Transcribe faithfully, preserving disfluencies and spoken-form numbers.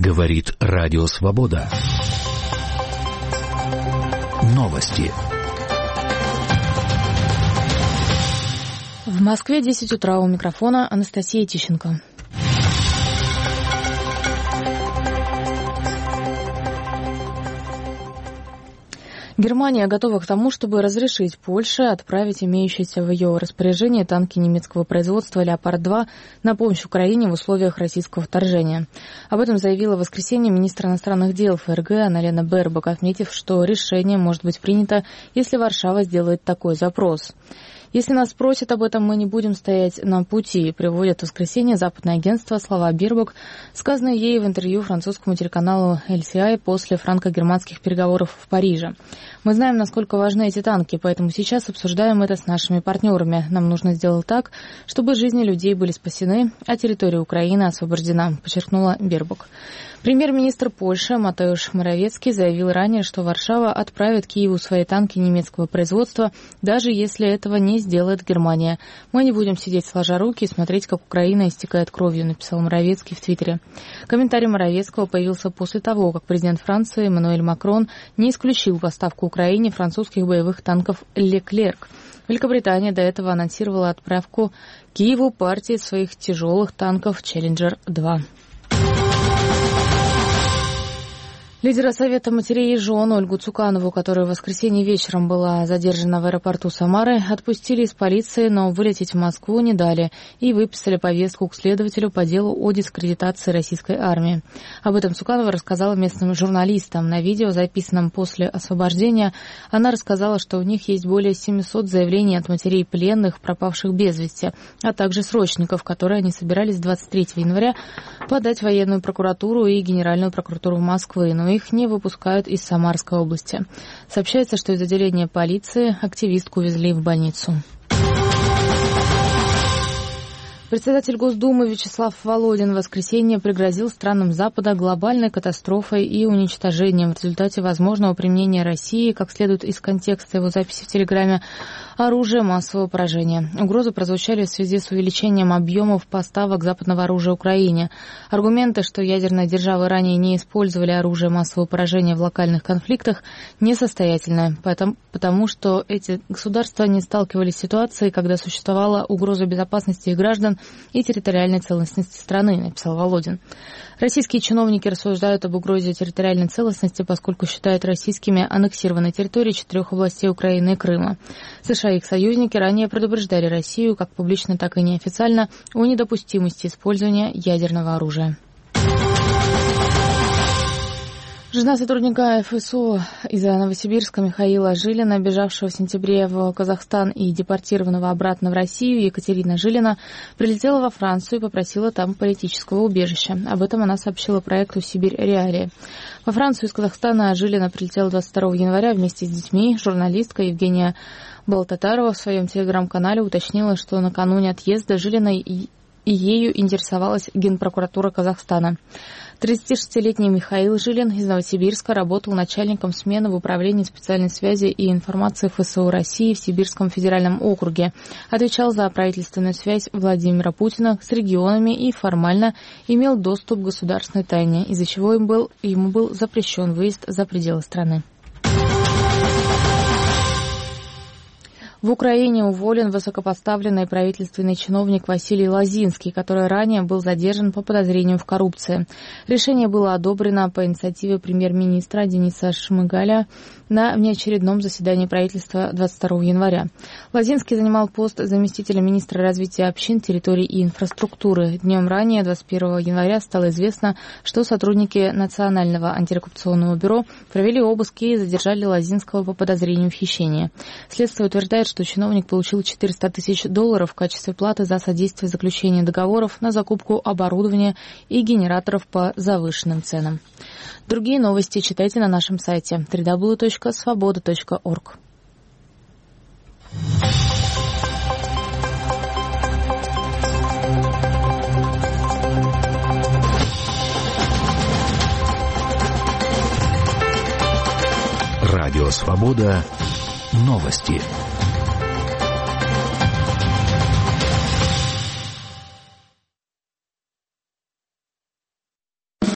Говорит Радио Свобода. Новости. В Москве десять утра, у микрофона Анастасия Тищенко. Германия готова к тому, чтобы разрешить Польше отправить имеющиеся в ее распоряжении танки немецкого производства «Леопард-два» на помощь Украине в условиях российского вторжения. Об этом заявила в воскресенье министр иностранных дел ФРГ Анна-Лена Бербок, отметив, что решение может быть принято, если Варшава сделает такой запрос. «Если нас спросят об этом, мы не будем стоять на пути», приводит в воскресенье западное агентство слова Бербок, сказанные ей в интервью французскому телеканалу эл си ай после франко-германских переговоров в Париже. «Мы знаем, насколько важны эти танки, поэтому сейчас обсуждаем это с нашими партнерами. Нам нужно сделать так, чтобы жизни людей были спасены, а территория Украины освобождена», подчеркнула Бербок. Премьер-министр Польши Матеуш Моровецкий заявил ранее, что Варшава отправит Киеву свои танки немецкого производства, даже если этого не сделает Германия. «Мы не будем сидеть сложа руки и смотреть, как Украина истекает кровью», написал Моровецкий в Твиттере. Комментарий Моровецкого появился после того, как президент Франции Эммануэль Макрон не исключил поставку Украине французских боевых танков «Леклерк». Великобритания до этого анонсировала отправку Киеву партии своих тяжелых танков «Челленджер-два». Лидера Совета матерей и жен Ольгу Цуканову, которая в воскресенье вечером была задержана в аэропорту Самары, отпустили из полиции, но вылететь в Москву не дали и выписали повестку к следователю по делу о дискредитации российской армии. Об этом Цуканова рассказала местным журналистам. На видео, записанном после освобождения, она рассказала, что у них есть более семисот заявлений от матерей пленных, пропавших без вести, а также срочников, которые они собирались двадцать третьего января подать в военную прокуратуру и Генеральную прокуратуру Москвы, но их не выпускают из Самарской области. Сообщается, что из отделения полиции активистку увезли в больницу. Председатель Госдумы Вячеслав Володин в воскресенье пригрозил странам Запада глобальной катастрофой и уничтожением в результате возможного применения России, как следует из контекста его записи в Телеграме, оружия массового поражения. Угрозы прозвучали в связи с увеличением объемов поставок западного оружия Украине. Аргументы, что ядерные державы ранее не использовали оружие массового поражения в локальных конфликтах, несостоятельны, потому, потому что эти государства не сталкивались с ситуацией, когда существовала угроза безопасности их граждан и территориальной целостности страны, написал Володин. Российские чиновники рассуждают об угрозе территориальной целостности, поскольку считают российскими аннексированные территории четырех областей Украины и Крыма. США и их союзники ранее предупреждали Россию, как публично, так и неофициально, о недопустимости использования ядерного оружия. Жена сотрудника эф эс о из Новосибирска Михаила Жилина, бежавшего в сентябре в Казахстан и депортированного обратно в Россию, Екатерина Жилина, прилетела во Францию и попросила там политического убежища. Об этом она сообщила проекту «Сибирь Реалии». Во Францию из Казахстана Жилина прилетела двадцать второго января вместе с детьми. Журналистка Евгения Балтатарова в своем телеграм-канале уточнила, что накануне отъезда Жилиной и ею интересовалась Генпрокуратура Казахстана. тридцатишестилетний Михаил Жилин из Новосибирска работал начальником смены в Управлении специальной связи и информации эф эс о России в Сибирском федеральном округе. Отвечал за правительственную связь Владимира Путина с регионами и формально имел доступ к государственной тайне, из-за чего им был, ему был запрещен выезд за пределы страны. В Украине уволен высокопоставленный правительственный чиновник Василий Лозинский, который ранее был задержан по подозрению в коррупции. Решение было одобрено по инициативе премьер-министра Дениса Шмыгаля на внеочередном заседании правительства двадцать второго января. Лозинский занимал пост заместителя министра развития общин, территорий и инфраструктуры. Днем ранее, двадцать первого января, стало известно, что сотрудники Национального антикоррупционного бюро провели обыски и задержали Лозинского по подозрению в хищении. Следствие утверждает, что чиновник получил четыреста тысяч долларов в качестве платы за содействие заключению договоров на закупку оборудования и генераторов по завышенным ценам. Другие новости читайте на нашем сайте дабл ю дабл ю дабл ю точка свобода точка орг. Радио Свобода. Новости.